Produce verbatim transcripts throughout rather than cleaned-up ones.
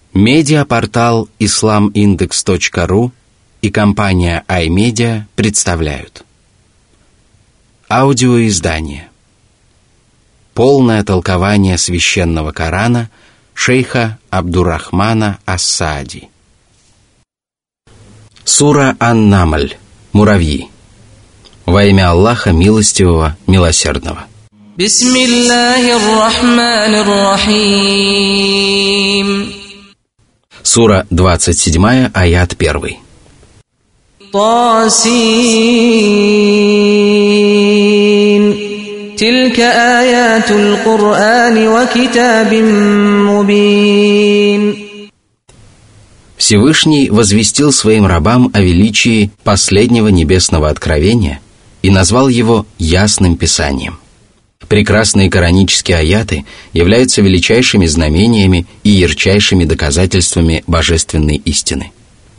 Медиапортал ислам индекс точка ру и компания iMedia представляют аудиоиздание «Полное толкование священного Корана» шейха Абдуррахмана ас-Саади. Сура Ан-Намль. Муравьи. Во имя Аллаха Милостивого, Милосердного. Бисмиллахир-рахманир-рахим. Сура двадцать семь, аят один. Тасин. Тилька аятул Кур'ани ва китабим мубин. Всевышний возвестил своим рабам о величии последнего небесного откровения и назвал его ясным писанием. Прекрасные коранические аяты являются величайшими знамениями и ярчайшими доказательствами божественной истины.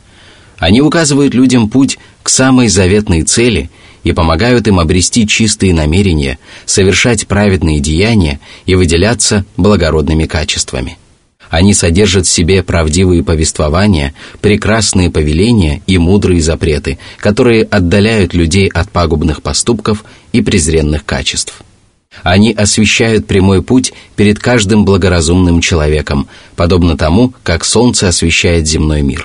Они указывают людям путь к самой заветной цели и помогают им обрести чистые намерения, совершать праведные деяния и выделяться благородными качествами. Они содержат в себе правдивые повествования, прекрасные повеления и мудрые запреты, которые отдаляют людей от пагубных поступков и презренных качеств. Они освещают прямой путь перед каждым благоразумным человеком, подобно тому, как солнце освещает земной мир.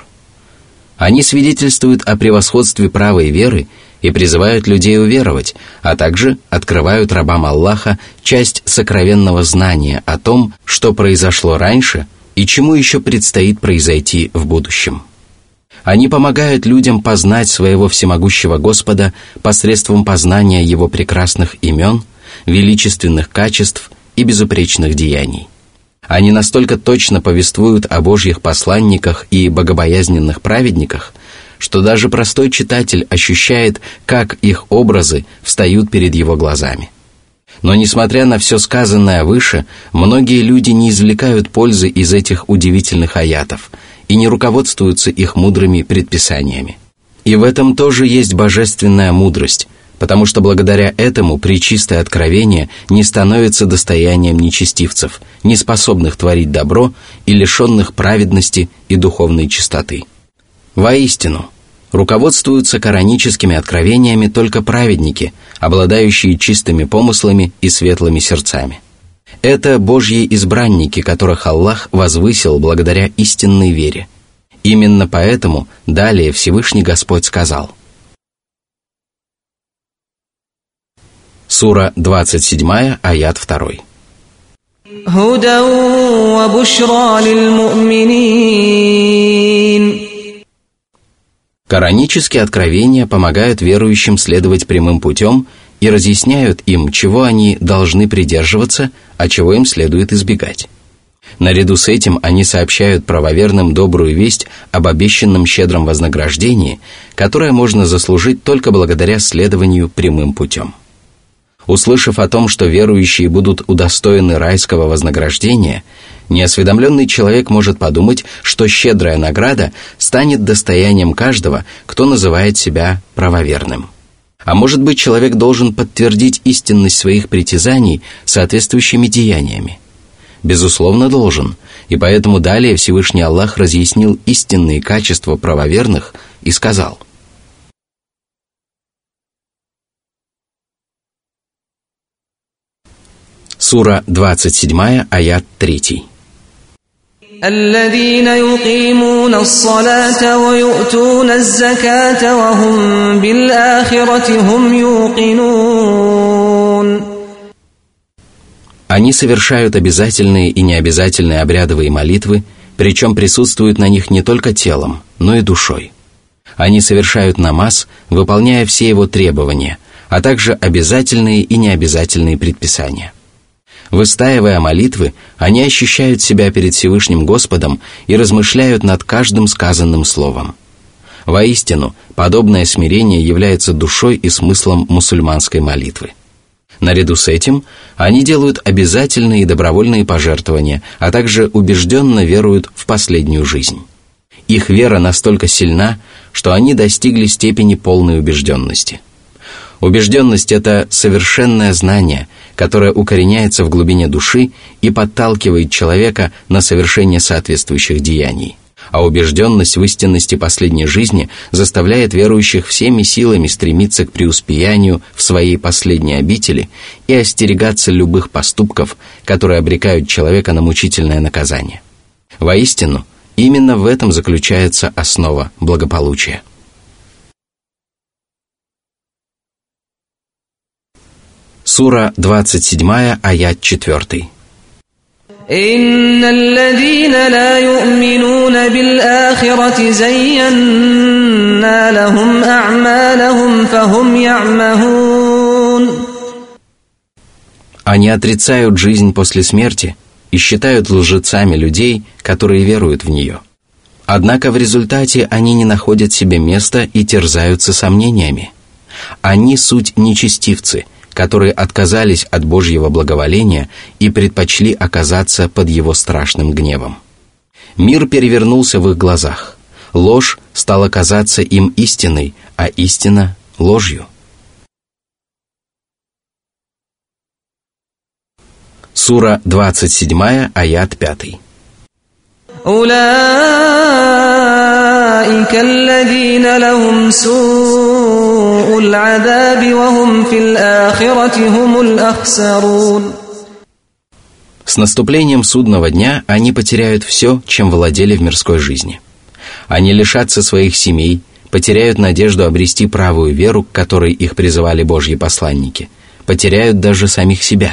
Они свидетельствуют о превосходстве правой веры и призывают людей уверовать, а также открывают рабам Аллаха часть сокровенного знания о том, что произошло раньше и чему еще предстоит произойти в будущем. Они помогают людям познать своего всемогущего Господа посредством познания Его прекрасных имен, величественных качеств и безупречных деяний. Они настолько точно повествуют о Божьих посланниках и богобоязненных праведниках, что даже простой читатель ощущает, как их образы встают перед его глазами. Но несмотря на все сказанное выше, многие люди не извлекают пользы из этих удивительных аятов и не руководствуются их мудрыми предписаниями. И в этом тоже есть божественная мудрость, потому что благодаря этому пречистое откровение не становится достоянием нечестивцев, не способных творить добро и лишенных праведности и духовной чистоты. Воистину, руководствуются кораническими откровениями только праведники, обладающие чистыми помыслами и светлыми сердцами. Это Божьи избранники, которых Аллах возвысил благодаря истинной вере. Именно поэтому далее Всевышний Господь сказал. Сура двадцать семь, аят два. Худан ва бушра лил му'минин. Коранические откровения помогают верующим следовать прямым путем и разъясняют им, чего они должны придерживаться, а чего им следует избегать. Наряду с этим они сообщают правоверным добрую весть об обещанном щедром вознаграждении, которое можно заслужить только благодаря следованию прямым путем. Услышав о том, что верующие будут удостоены райского вознаграждения, неосведомленный человек может подумать, что щедрая награда станет достоянием каждого, кто называет себя правоверным. А может быть, человек должен подтвердить истинность своих притязаний соответствующими деяниями? Безусловно, должен, и поэтому далее Всевышний Аллах разъяснил истинные качества правоверных и сказал. Сура двадцать семь, аят три. الذين يقيمون الصلاة ويؤتون الزكاة وهم بالآخرة هم يوقنون. Они совершают обязательные и необязательные обрядовые молитвы, причем присутствуют на них не только телом, но и душой. Они совершают намаз, выполняя все его требования, а также обязательные и необязательные предписания. Выстаивая молитвы, они ощущают себя перед Всевышним Господом и размышляют над каждым сказанным словом. Воистину, подобное смирение является душой и смыслом мусульманской молитвы. Наряду с этим, они делают обязательные и добровольные пожертвования, а также убежденно веруют в последнюю жизнь. Их вера настолько сильна, что они достигли степени полной убежденности. Убежденность – это совершенное знание, которая укореняется в глубине души и подталкивает человека на совершение соответствующих деяний. А убежденность в истинности последней жизни заставляет верующих всеми силами стремиться к преуспеянию в своей последней обители и остерегаться любых поступков, которые обрекают человека на мучительное наказание. Воистину, именно в этом заключается основа благополучия. Сура двадцать семь, аят четыре. إن الذين لا يؤمنون بالآخرة زينا لهم أعمالهم فهم يعمهون. Они отрицают жизнь после смерти и считают лжецами людей, которые веруют в нее. Однако в результате они не находят себе места и терзаются сомнениями. Они суть нечестивцы, которые отказались от Божьего благоволения и предпочли оказаться под Его страшным гневом. Мир перевернулся в их глазах. Ложь стала казаться им истиной, а истина – ложью. Сура двадцать семь, аят пять. أولئك الذين لهم سوء العذاب وهم في الآخرة هم الأخسرون. С наступлением судного дня они потеряют все, чем владели в мирской жизни. Они лишатся своих семей, потеряют надежду обрести правую веру, к которой их призывали Божьи посланники, потеряют даже самих себя.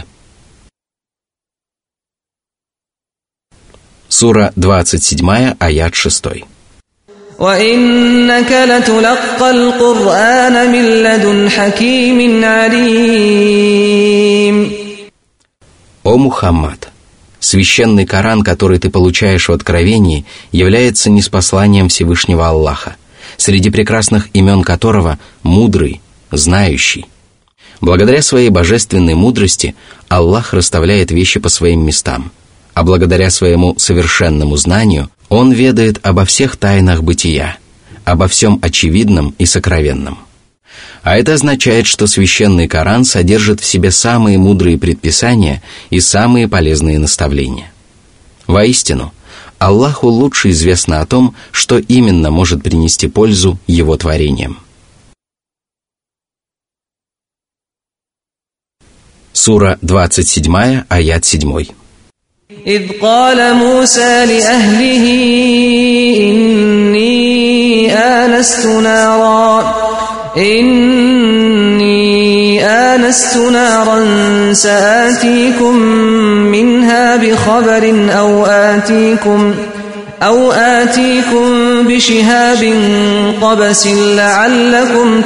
Сура двадцать семь, аят шесть. وَإِنَّكَ لَتُلَقَّى الْقُرْآنَ مِنْ لَدُنْ حَكِيمٍ عَلِيمٍ. О Мухаммад! Священный Коран, который ты получаешь в откровении, является ниспосланием Всевышнего Аллаха, среди прекрасных имен которого мудрый, знающий. Благодаря своей божественной мудрости Аллах расставляет вещи по своим местам, а благодаря своему совершенному знанию Он ведает обо всех тайнах бытия, обо всем очевидном и сокровенном. А это означает, что Священный Коран содержит в себе самые мудрые предписания и самые полезные наставления. Воистину, Аллаху лучше известно о том, что именно может принести пользу Его творениям. Сура двадцать семь, аят семь. إذ قال موسى لأهله إني آنست نارا إني آنست نارا سآتيكم منها بخبر أو آتيكم أو آتيكم بشهاب قبس لعلكم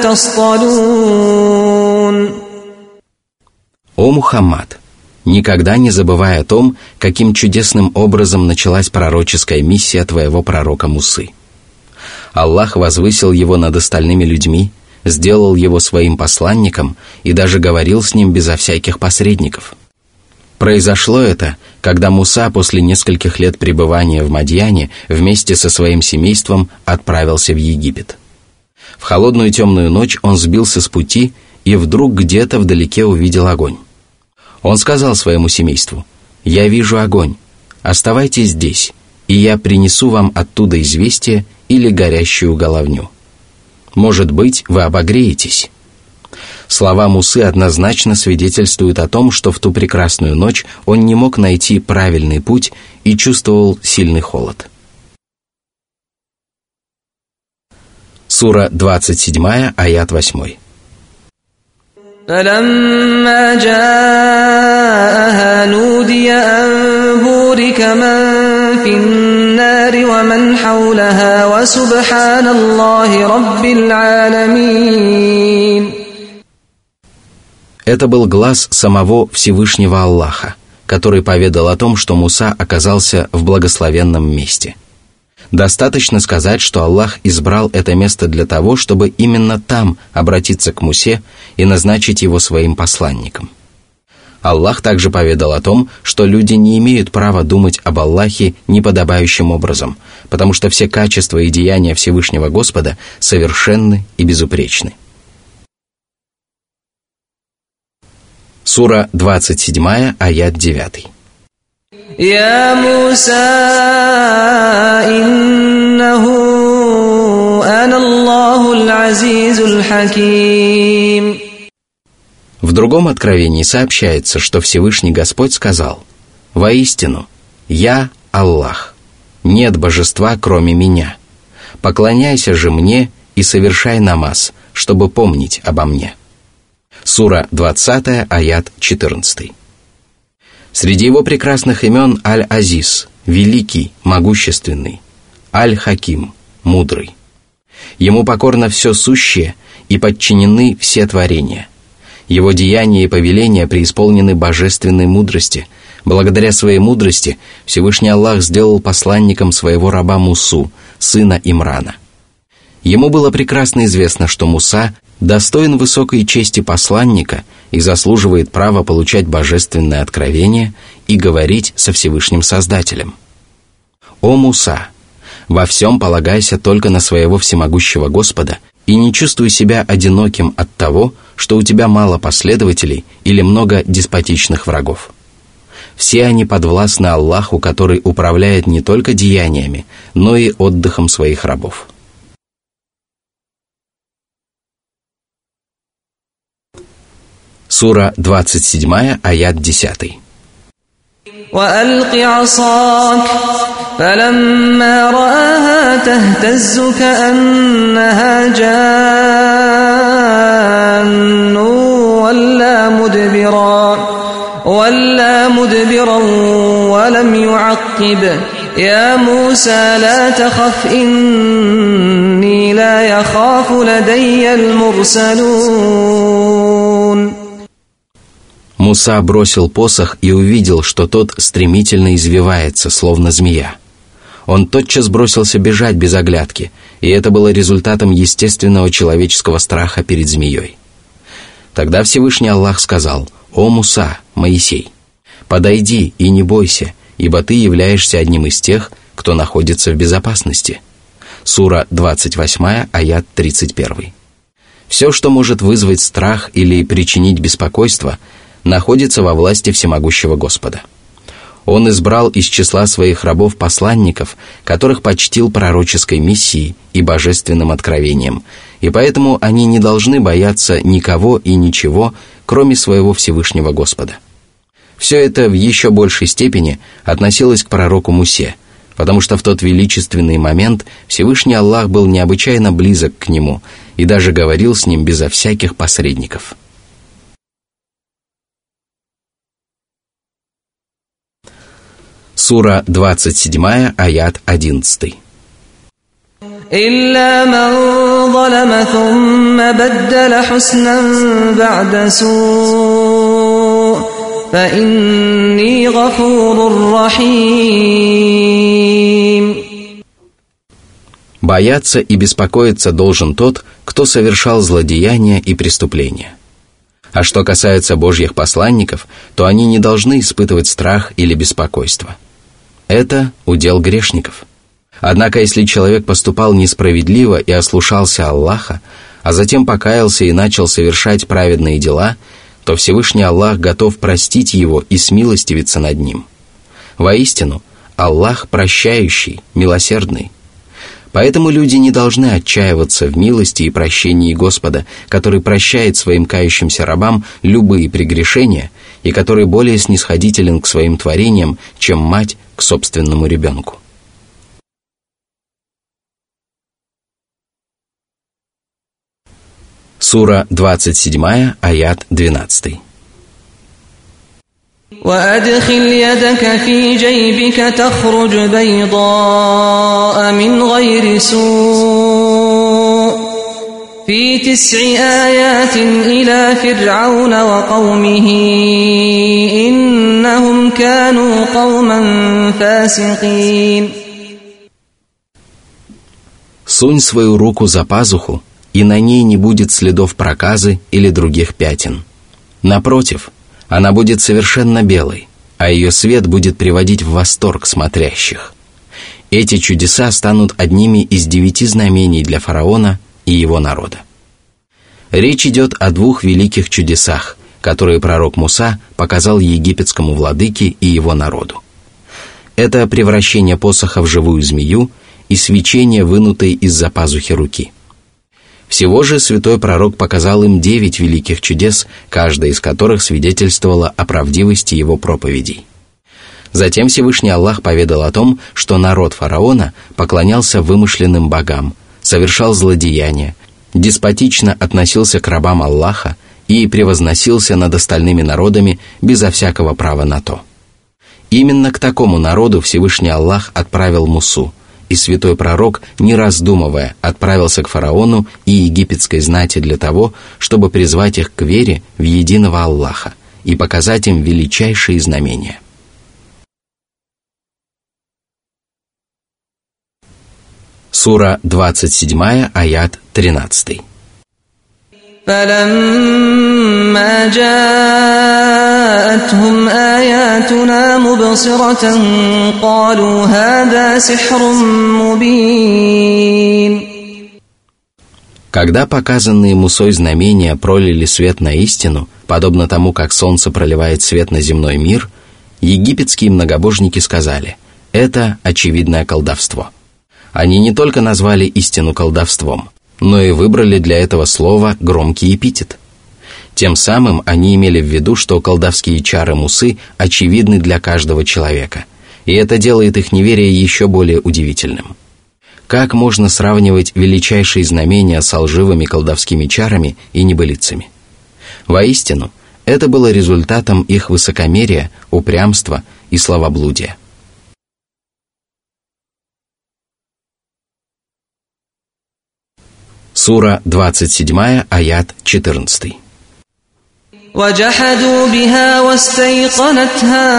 تصطلون. О Мухаммад! Никогда не забывай о том, каким чудесным образом началась пророческая миссия твоего пророка Мусы. Аллах возвысил его над остальными людьми, сделал его своим посланником и даже говорил с ним безо всяких посредников. Произошло это, когда Муса после нескольких лет пребывания в Мадьяне вместе со своим семейством отправился в Египет. В холодную темную ночь он сбился с пути и вдруг где-то вдалеке увидел огонь. Он сказал своему семейству: «Я вижу огонь, оставайтесь здесь, и я принесу вам оттуда известие или горящую головню. Может быть, вы обогреетесь». Слова Мусы однозначно свидетельствуют о том, что в ту прекрасную ночь он не мог найти правильный путь и чувствовал сильный холод. Сура двадцать семь, аят восемь. فلما جاءها نودي أن بورك من في النار ومن حولها وسبحان الله رب العالمين. Это был глас самого Всевышнего Аллаха, который поведал о том, что Муса оказался в благословенном месте. Достаточно сказать, что Аллах избрал это место для того, чтобы именно там обратиться к Мусе и назначить его своим посланником. Аллах также поведал о том, что люди не имеют права думать об Аллахе неподобающим образом, потому что все качества и деяния Всевышнего Господа совершенны и безупречны. Сура двадцать семь, аят девять. «Я Муса, иннаху ана Аллахул азизул хаким». В другом откровении сообщается, что Всевышний Господь сказал: «Воистину, я Аллах, нет божества, кроме меня. Поклоняйся же мне и совершай намаз, чтобы помнить обо мне». Сура двадцать, аят четырнадцать. Среди его прекрасных имен Аль-Азиз, великий, могущественный, Аль-Хаким, мудрый. Ему покорно все сущее и подчинены все творения. Его деяния и повеления преисполнены божественной мудрости. Благодаря своей мудрости Всевышний Аллах сделал посланником своего раба Мусу, сына Имрана. Ему было прекрасно известно, что Муса достоин высокой чести посланника и заслуживает права получать божественное откровение и говорить со Всевышним Создателем. «О Муса, во всем полагайся только на своего всемогущего Господа и не чувствуй себя одиноким от того, что у тебя мало последователей или много деспотичных врагов. Все они подвластны Аллаху, который управляет не только деяниями, но и отдыхом своих рабов». Сура двадцать семь, аят десять. وَأَلْقِ عَصَاكَ فَلَمَّا رَآهَا تَهْتَزُّ كَأَنَّهَا جَانٌّ وَلَّى مُدْبِرًا وَلَّى مُدْبِرًا وَلَمْ يُعَقِّبْ يَا مُوسَى لَا تَخَفْ إِنِّي لَا يَخَافُ لَدَيَّ الْمُرْسَلُونَ. Муса бросил посох и увидел, что тот стремительно извивается, словно змея. Он тотчас бросился бежать без оглядки, и это было результатом естественного человеческого страха перед змеей. Тогда Всевышний Аллах сказал: «О Муса, Моисей, подойди и не бойся, ибо ты являешься одним из тех, кто находится в безопасности». Сура двадцать восемь, аят тридцать один. Все, что может вызвать страх или причинить беспокойство, находится во власти всемогущего Господа. Он избрал из числа своих рабов-посланников, которых почтил пророческой миссией и божественным откровением, и поэтому они не должны бояться никого и ничего, кроме своего Всевышнего Господа. Все это в еще большей степени относилось к пророку Мусе, потому что в тот величественный момент Всевышний Аллах был необычайно близок к нему и даже говорил с ним безо всяких посредников. Сура двадцать семь, аят одиннадцать. إِلَّا مَنْ ظَلَمَ ثُمَّ بَدَّلَ حُسْنًا بَعْدَ سُوءٍ فَإِنِّي غَفُورٌ رَحِيمٌ. Бояться и беспокоиться должен тот, кто совершал злодеяния и преступления. А что касается Божьих посланников, то они не должны испытывать страх или беспокойство. Это удел грешников. Однако, если человек поступал несправедливо и ослушался Аллаха, а затем покаялся и начал совершать праведные дела, то Всевышний Аллах готов простить его и смилостивиться над ним. Воистину, Аллах прощающий, милосердный. Поэтому люди не должны отчаиваться в милости и прощении Господа, который прощает своим кающимся рабам любые прегрешения и который более снисходителен к своим творениям, чем мать к собственному ребенку. Сура двадцать семь, аят двенадцать. وَأَدْخِلْ يَدَكَ فِي جَيْبِكَ تَخْرُجْ بَيْضَاءَ مِنْ غَيْرِ سُوءٍ فِي تِسْعِ آيَاتٍ إِلَى فِرْعَوْنَ وَقَوْمِهِ إِنَّهُمْ كَانُوا قَوْمًا فَاسِقِينَ. Сунь свою руку за пазуху, и на ней не будет следов проказы или других пятен. Напротив, она будет совершенно белой, а ее свет будет приводить в восторг смотрящих. Эти чудеса станут одними из девяти знамений для фараона и его народа. Речь идет о двух великих чудесах, которые пророк Муса показал египетскому владыке и его народу. Это превращение посоха в живую змею и свечение, вынутой из-за пазухи руки. Всего же святой пророк показал им девять великих чудес, каждая из которых свидетельствовала о правдивости его проповедей. Затем Всевышний Аллах поведал о том, что народ фараона поклонялся вымышленным богам, совершал злодеяния, деспотично относился к рабам Аллаха и превозносился над остальными народами безо всякого права на то. Именно к такому народу Всевышний Аллах отправил Мусу, и святой пророк, не раздумывая, отправился к фараону и египетской знати для того, чтобы призвать их к вере в единого Аллаха и показать им величайшие знамения. Сура двадцать семь, аят тринадцать. فَلَمَّا جَاءَتْهُمْ آيَاتُنَا مُبْصِرَةً قَالُوا هَذَا سِحْرٌ مُبِينٌ. Когда показанные Мусой знамения пролили свет на истину, подобно тому, как солнце проливает свет на земной мир, египетские многобожники сказали: это очевидное колдовство. Они не только назвали истину колдовством, но и выбрали для этого слова громкий эпитет. Тем самым они имели в виду, что колдовские чары Мусы очевидны для каждого человека, и это делает их неверие еще более удивительным. Как можно сравнивать величайшие знамения с лживыми колдовскими чарами и небылицами? Воистину, это было результатом их высокомерия, упрямства и словоблудия. Сура двадцать семь, аят четырнадцать. وَجَحَدُوا بِهَا وَاسْتَيْقَنَتْهَا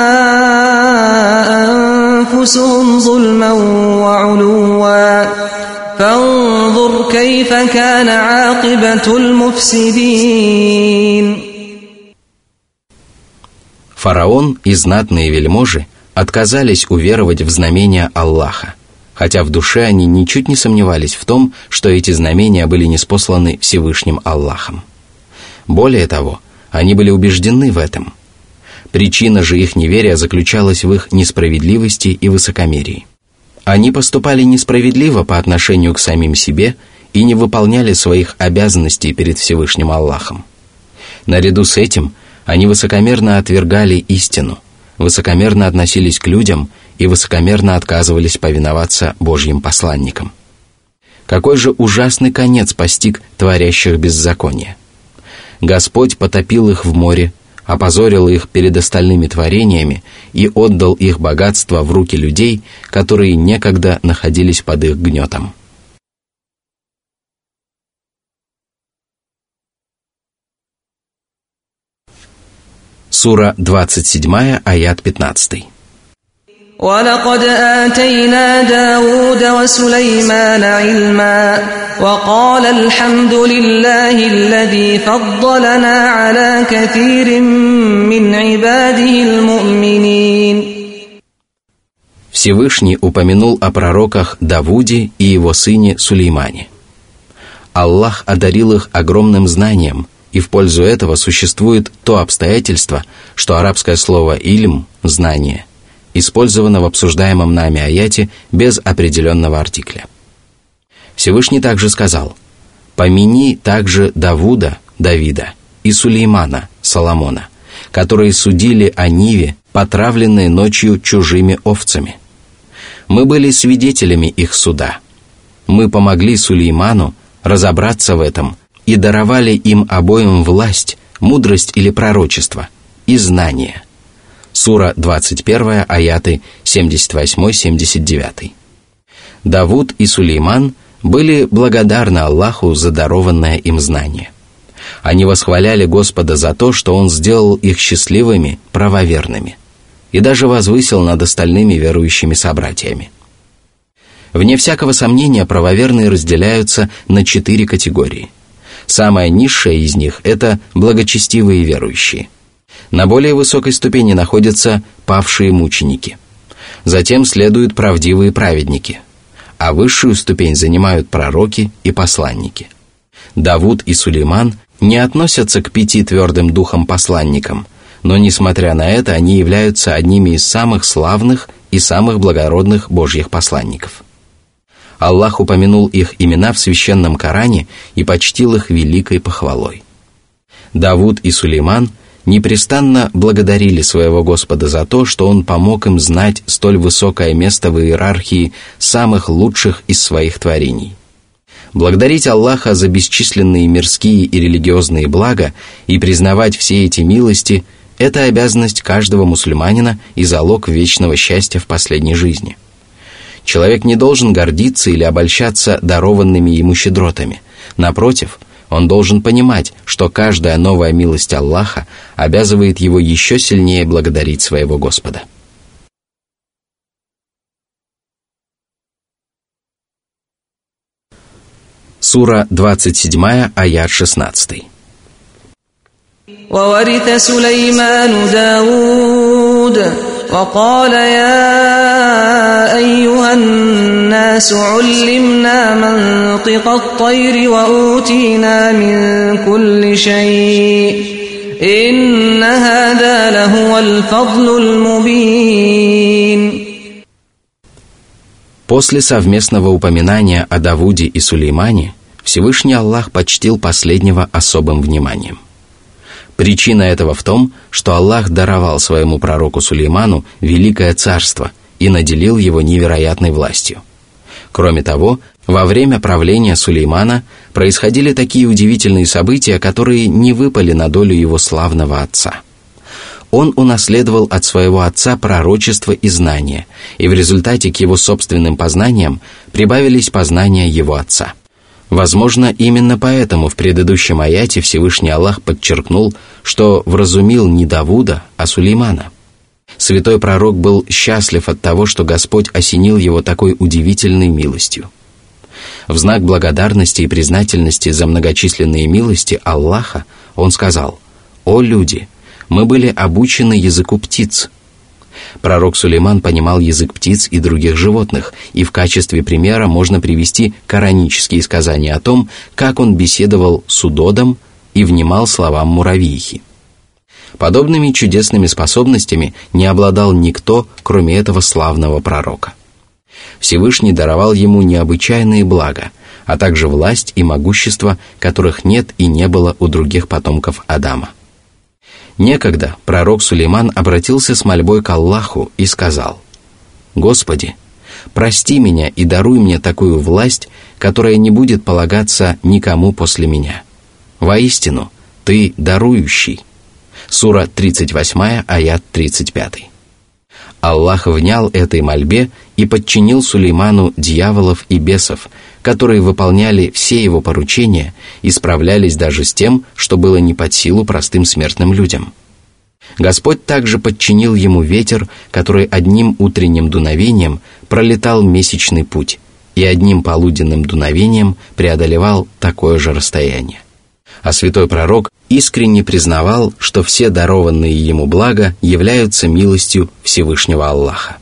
أَنفُسُهُمْ ظُلْمًا وَعُلُوًّا فَانظُرْ كَيْفَ كَانَ عَاقِبَةُ الْمُفْسِدِينَ. Фараон и знатные вельможи отказались уверовать в знамения Аллаха, хотя в душе они ничуть не сомневались в том, что эти знамения были ниспосланы Всевышним Аллахом. Более того, они были убеждены в этом. Причина же их неверия заключалась в их несправедливости и высокомерии. Они поступали несправедливо по отношению к самим себе и не выполняли своих обязанностей перед Всевышним Аллахом. Наряду с этим они высокомерно отвергали истину, высокомерно относились к людям и высокомерно отказывались повиноваться Божьим посланникам. Какой же ужасный конец постиг творящих беззаконие! Господь потопил их в море, опозорил их перед остальными творениями и отдал их богатство в руки людей, которые некогда находились под их гнетом. Сура двадцать семь, аят пятнадцать. وَلَقَدْ آتَيْنَا دَاوُودَ وَسُلَيْمَانَ عِلْمًا وَقَالَ الْحَمْدُ لِلَّهِ الَّذِي فَضَّلَنَا عَلَى كَثِيرٍ مِّنْ عِبَادِهِ الْمُؤْمِنِينَ. Всевышний упомянул о пророках Давуде и его сыне Сулеймане. Аллах одарил их огромным знанием, и в пользу этого существует то обстоятельство, что арабское слово «ильм» – «знание» использовано в обсуждаемом нами аяте без определенного артикля. Всевышний также сказал: «Помяни также Давуда, Давида, и Сулеймана, Соломона, которые судили о Ниве, потравленные ночью чужими овцами. Мы были свидетелями их суда. Мы помогли Сулейману разобраться в этом и даровали им обоим власть, мудрость или пророчество и знание». Сура двадцать один, аяты семьдесят восемь семьдесят девять. Давуд и Сулейман были благодарны Аллаху за дарованное им знание. Они восхваляли Господа за то, что Он сделал их счастливыми, правоверными, и даже возвысил над остальными верующими собратьями. Вне всякого сомнения, правоверные разделяются на четыре категории. Самая низшая из них – это благочестивые верующие. На более высокой ступени находятся павшие мученики. Затем следуют правдивые праведники, а высшую ступень занимают пророки и посланники. Давуд и Сулейман не относятся к пяти твердым духом посланникам, но, несмотря на это, они являются одними из самых славных и самых благородных Божьих посланников. Аллах упомянул их имена в священном Коране и почтил их великой похвалой. Давуд и Сулейман непрестанно благодарили своего Господа за то, что Он помог им знать столь высокое место в иерархии самых лучших из своих творений. Благодарить Аллаха за бесчисленные мирские и религиозные блага и признавать все эти милости – это обязанность каждого мусульманина и залог вечного счастья в последней жизни. Человек не должен гордиться или обольщаться дарованными ему щедротами. Напротив, он должен понимать, что каждая новая милость Аллаха обязывает его еще сильнее благодарить своего Господа. Сура двадцать семь, аят шестнадцать. وورث سليمان داود وقال يا أيها الناس علمنا منطق الطير وأوتينا من كل شيء إن هذا لهو الفضل المبين. После совместного упоминания о Давуде и Сулеймане Всевышний Аллах почтил последнего особым вниманием. Причина этого в том, что Аллах даровал своему пророку Сулейману великое царство и наделил его невероятной властью. Кроме того, во время правления Сулеймана происходили такие удивительные события, которые не выпали на долю его славного отца. Он унаследовал от своего отца пророчество и знания, и в результате к его собственным познаниям прибавились познания его отца. Возможно, именно поэтому в предыдущем аяте Всевышний Аллах подчеркнул, что вразумил не Давуда, а Сулеймана. Святой пророк был счастлив от того, что Господь осенил его такой удивительной милостью. В знак благодарности и признательности за многочисленные милости Аллаха он сказал: «О люди, мы были обучены языку птиц». Пророк Сулейман понимал язык птиц и других животных, и в качестве примера можно привести коранические сказания о том, как он беседовал с удодом и внимал словам муравьихи. Подобными чудесными способностями не обладал никто, кроме этого славного пророка. Всевышний даровал ему необычайные блага, а также власть и могущество, которых нет и не было у других потомков Адама. Некогда пророк Сулейман обратился с мольбой к Аллаху и сказал: «Господи, прости меня и даруй мне такую власть, которая не будет полагаться никому после меня. Воистину, Ты дарующий». Сура тридцать восемь, аят тридцать пять. Аллах внял этой мольбе и подчинил Сулейману дьяволов и бесов, которые выполняли все его поручения и справлялись даже с тем, что было не под силу простым смертным людям. Господь также подчинил ему ветер, который одним утренним дуновением пролетал месячный путь и одним полуденным дуновением преодолевал такое же расстояние. А святой пророк искренне признавал, что все дарованные ему блага являются милостью Всевышнего Аллаха.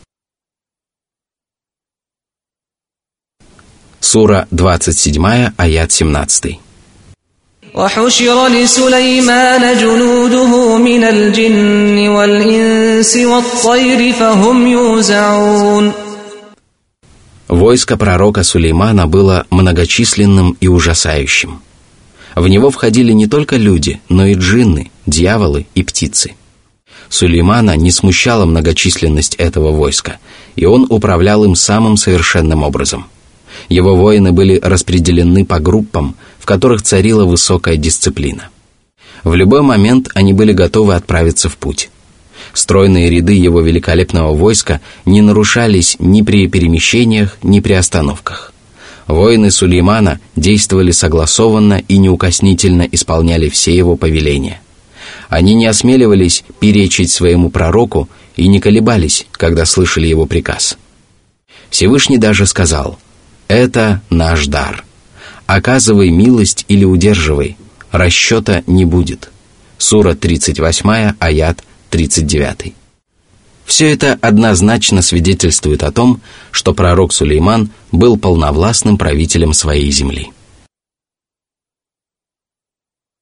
Сура двадцать семь, аят семнадцать. وحشر لسليمان جنوده من الجن والإنس والطير فهم يوزعون. Войско пророка Сулеймана было многочисленным и ужасающим. В него входили не только люди, но и джинны, дьяволы и птицы. Сулеймана не смущала многочисленность этого войска, и он управлял им самым совершенным образом. Его воины были распределены по группам, в которых царила высокая дисциплина. В любой момент они были готовы отправиться в путь. Стройные ряды его великолепного войска не нарушались ни при перемещениях, ни при остановках. Воины Сулеймана действовали согласованно и неукоснительно исполняли все его повеления. Они не осмеливались перечить своему пророку и не колебались, когда слышали его приказ. Всевышний даже сказал: «Это наш дар. Оказывай милость или удерживай, расчета не будет». Сура тридцать восемь, аят тридцать девять. Все это однозначно свидетельствует о том, что пророк Сулейман был полновластным правителем своей земли.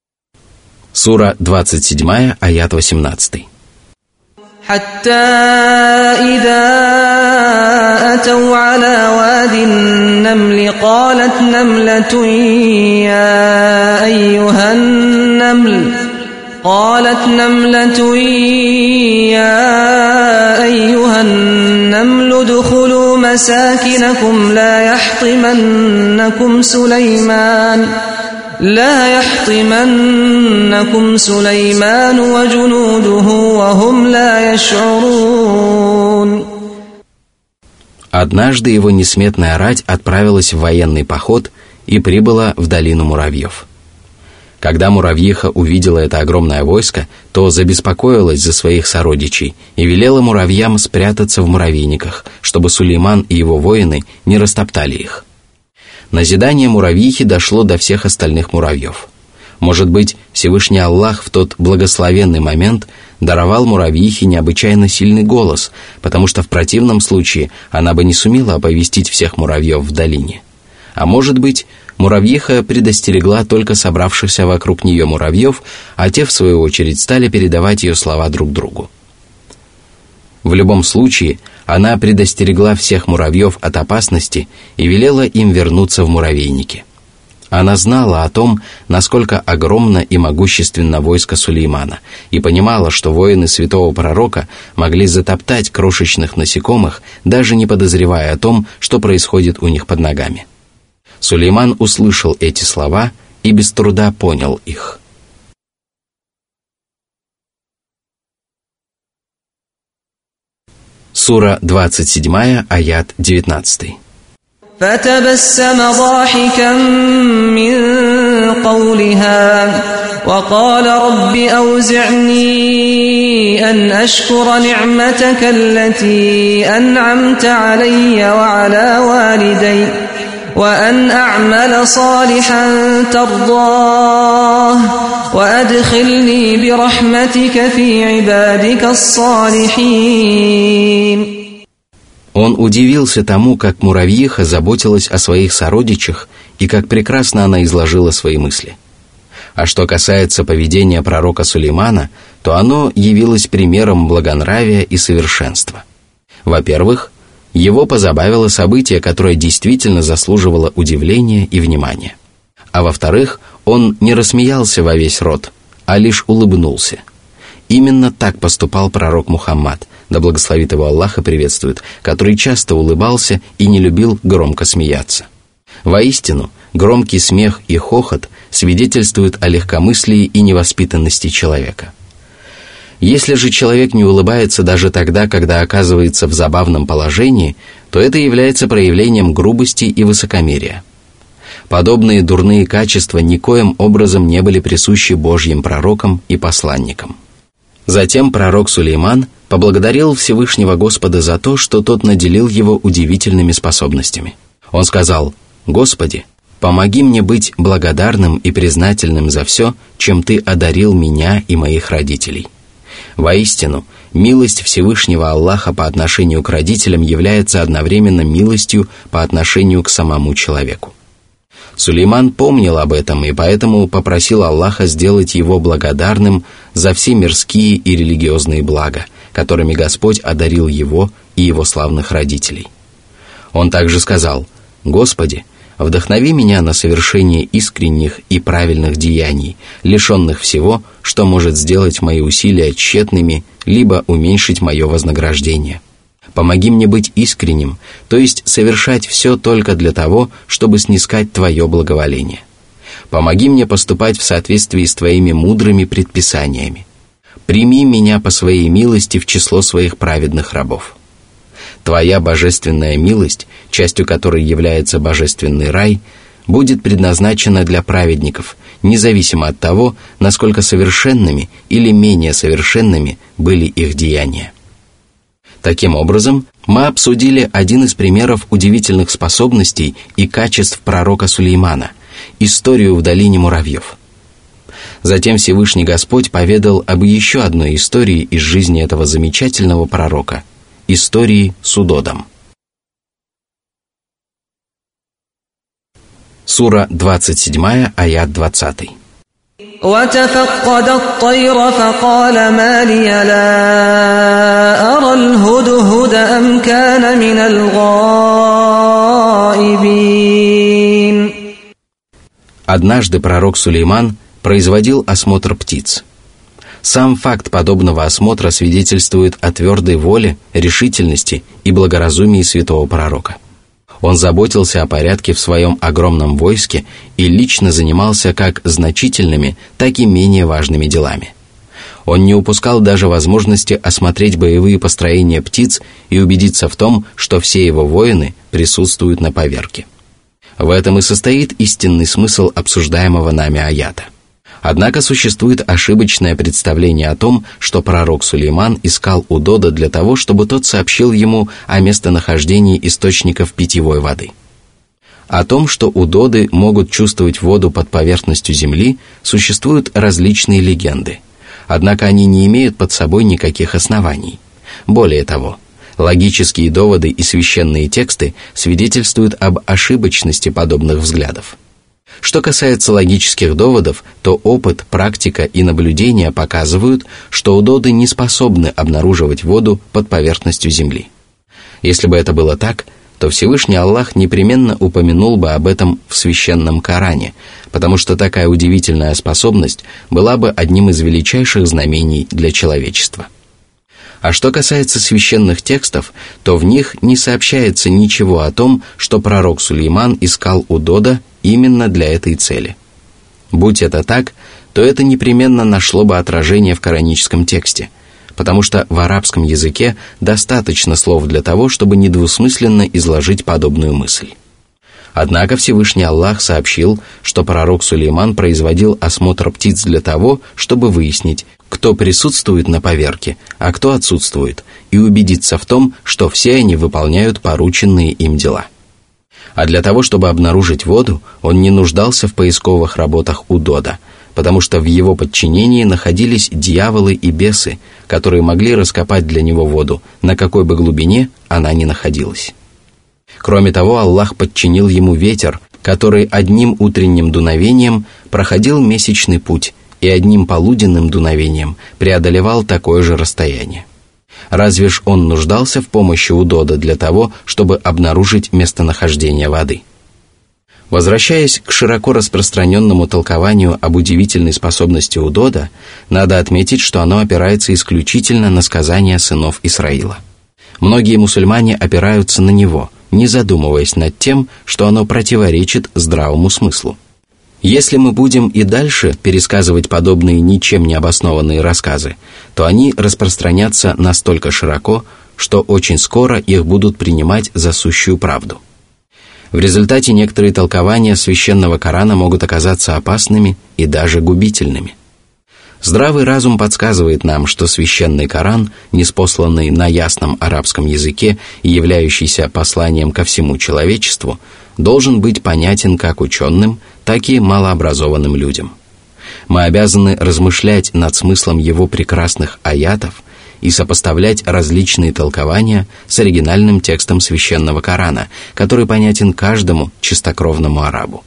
Сура двадцать семь, аят восемнадцатый. حتى إذا أتوا على واد النمل قالت نملة يا أيها النمل قالت نملة يا أيها النمل ادخلوا مساكنكم لا يحطمنكم سليمان لا يحطمنكم سليمان وجنوده وهم لا يشعرون. Однажды его несметная рать отправилась в военный поход и прибыла в долину муравьев. Когда муравьиха увидела это огромное войско, то забеспокоилась за своих сородичей и велела муравьям спрятаться в муравейниках, чтобы Сулейман и его воины не растоптали их. Назидание муравьихи дошло до всех остальных муравьев. Может быть, Всевышний Аллах в тот благословенный момент даровал муравьихе необычайно сильный голос, потому что в противном случае она бы не сумела оповестить всех муравьев в долине. А может быть, муравьиха предостерегла только собравшихся вокруг нее муравьев, а те, в свою очередь, стали передавать ее слова друг другу. В любом случае, она предостерегла всех муравьев от опасности и велела им вернуться в муравейники. Она знала о том, насколько огромно и могущественно войско Сулеймана, и понимала, что воины святого пророка могли затоптать крошечных насекомых, даже не подозревая о том, что происходит у них под ногами. Сулейман услышал эти слова и без труда понял их. Сура двадцать семь, аят девятнадцатый. فتبسم ضاحكا من قولها وقال رب أوزعني أن أشكر نعمتك التي أنعمت علي وعلى والدي وأن أعمل صالحا ترضاه وأدخلني برحمتك في عبادك الصالحين. Он удивился тому, как муравьиха заботилась о своих сородичах и как прекрасно она изложила свои мысли. А что касается поведения пророка Сулеймана, то оно явилось примером благонравия и совершенства. Во-первых, его позабавило событие, которое действительно заслуживало удивления и внимания. А во-вторых, он не рассмеялся во весь рот, а лишь улыбнулся. Именно так поступал пророк Мухаммад, да благословит его Аллах и приветствует, который часто улыбался и не любил громко смеяться. Воистину, громкий смех и хохот свидетельствуют о легкомыслии и невоспитанности человека. Если же человек не улыбается даже тогда, когда оказывается в забавном положении, то это является проявлением грубости и высокомерия. Подобные дурные качества никоим образом не были присущи Божьим пророкам и посланникам. Затем пророк Сулейман поблагодарил Всевышнего Господа за то, что тот наделил его удивительными способностями. Он сказал: «Господи, помоги мне быть благодарным и признательным за все, чем Ты одарил меня и моих родителей». Воистину, милость Всевышнего Аллаха по отношению к родителям является одновременно милостью по отношению к самому человеку. Сулейман помнил об этом и поэтому попросил Аллаха сделать его благодарным за все мирские и религиозные блага, которыми Господь одарил его и его славных родителей. Он также сказал: «Господи, вдохнови меня на совершение искренних и правильных деяний, лишенных всего, что может сделать мои усилия тщетными, либо уменьшить мое вознаграждение. Помоги мне быть искренним, то есть совершать все только для того, чтобы снискать Твое благоволение. Помоги мне поступать в соответствии с Твоими мудрыми предписаниями. Прими меня по Своей милости в число Своих праведных рабов. Твоя божественная милость, частью которой является божественный рай, будет предназначена для праведников, независимо от того, насколько совершенными или менее совершенными были их деяния». Таким образом, мы обсудили один из примеров удивительных способностей и качеств пророка Сулеймана – историю в долине муравьев. Затем Всевышний Господь поведал об еще одной истории из жизни этого замечательного пророка – истории с Удодом. Сура двадцать семь, аят двадцатый. وتفقد الطير فقال ما لي لا أرى الهدهد أم كان من الغائبين. Однажды пророк Сулейман производил осмотр птиц. Сам факт подобного осмотра свидетельствует о твердой воле, решительности и благоразумии святого пророка. Он заботился о порядке в своем огромном войске и лично занимался как значительными, так и менее важными делами. Он не упускал даже возможности осмотреть боевые построения птиц и убедиться в том, что все его воины присутствуют на поверке. В этом и состоит истинный смысл обсуждаемого нами аята. Однако существует ошибочное представление о том, что пророк Сулейман искал у Дода для того, чтобы тот сообщил ему о местонахождении источников питьевой воды. О том, что удоды могут чувствовать воду под поверхностью земли, существуют различные легенды. Однако они не имеют под собой никаких оснований. Более того, логические доводы и священные тексты свидетельствуют об ошибочности подобных взглядов. Что касается логических доводов, то опыт, практика и наблюдения показывают, что удоды не способны обнаруживать воду под поверхностью земли. Если бы это было так, то Всевышний Аллах непременно упомянул бы об этом в священном Коране, потому что такая удивительная способность была бы одним из величайших знамений для человечества. А что касается священных текстов, то в них не сообщается ничего о том, что пророк Сулейман искал у Дода именно для этой цели. Будь это так, то это непременно нашло бы отражение в кораническом тексте, потому что в арабском языке достаточно слов для того, чтобы недвусмысленно изложить подобную мысль. Однако Всевышний Аллах сообщил, что пророк Сулейман производил осмотр птиц для того, чтобы выяснить, кто присутствует на поверке, а кто отсутствует, и убедиться в том, что все они выполняют порученные им дела. А для того, чтобы обнаружить воду, он не нуждался в поисковых работах у Дода, потому что в его подчинении находились дьяволы и бесы, которые могли раскопать для него воду, на какой бы глубине она ни находилась. Кроме того, Аллах подчинил ему ветер, который одним утренним дуновением проходил месячный путь и одним полуденным дуновением преодолевал такое же расстояние. Разве ж он нуждался в помощи у Дода для того, чтобы обнаружить местонахождение воды? Возвращаясь к широко распространенному толкованию об удивительной способности у Дода, надо отметить, что оно опирается исключительно на сказания сынов Исраила. Многие мусульмане опираются на него, не задумываясь над тем, что оно противоречит здравому смыслу. Если мы будем и дальше пересказывать подобные ничем не обоснованные рассказы, то они распространятся настолько широко, что очень скоро их будут принимать за сущую правду. В результате некоторые толкования священного Корана могут оказаться опасными и даже губительными. Здравый разум подсказывает нам, что священный Коран, ниспосланный на ясном арабском языке и являющийся посланием ко всему человечеству, должен быть понятен как ученым, так и малообразованным людям. Мы обязаны размышлять над смыслом его прекрасных аятов и сопоставлять различные толкования с оригинальным текстом священного Корана, который понятен каждому чистокровному арабу.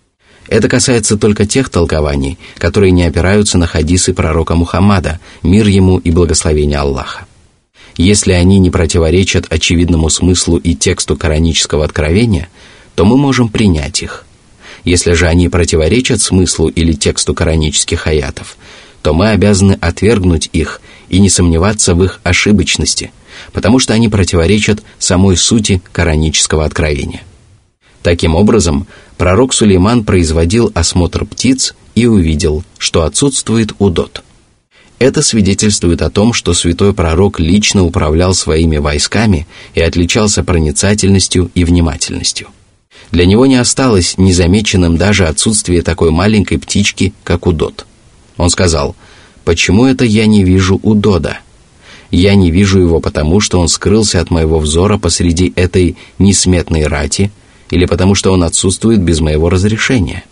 Это касается только тех толкований, которые не опираются на хадисы пророка Мухаммада, мир ему и благословение Аллаха. Если они не противоречат очевидному смыслу и тексту коранического откровения, то мы можем принять их. Если же они противоречат смыслу или тексту коранических аятов, то мы обязаны отвергнуть их и не сомневаться в их ошибочности, потому что они противоречат самой сути коранического откровения. Таким образом, пророк Сулейман производил осмотр птиц и увидел, что отсутствует удод. Это свидетельствует о том, что святой пророк лично управлял своими войсками и отличался проницательностью и внимательностью. Для него не осталось незамеченным даже отсутствие такой маленькой птички, как удод. Он сказал: «Почему это я не вижу удода? Я не вижу его потому, что он скрылся от моего взора посреди этой несметной рати, или потому что он отсутствует без моего разрешения».